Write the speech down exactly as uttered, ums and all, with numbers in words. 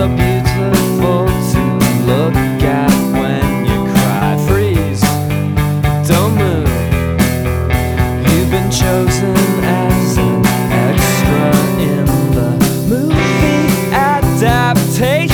so beautiful to look at when you cry. Freeze, don't move. You've been chosen as an extra in the movie adaptation.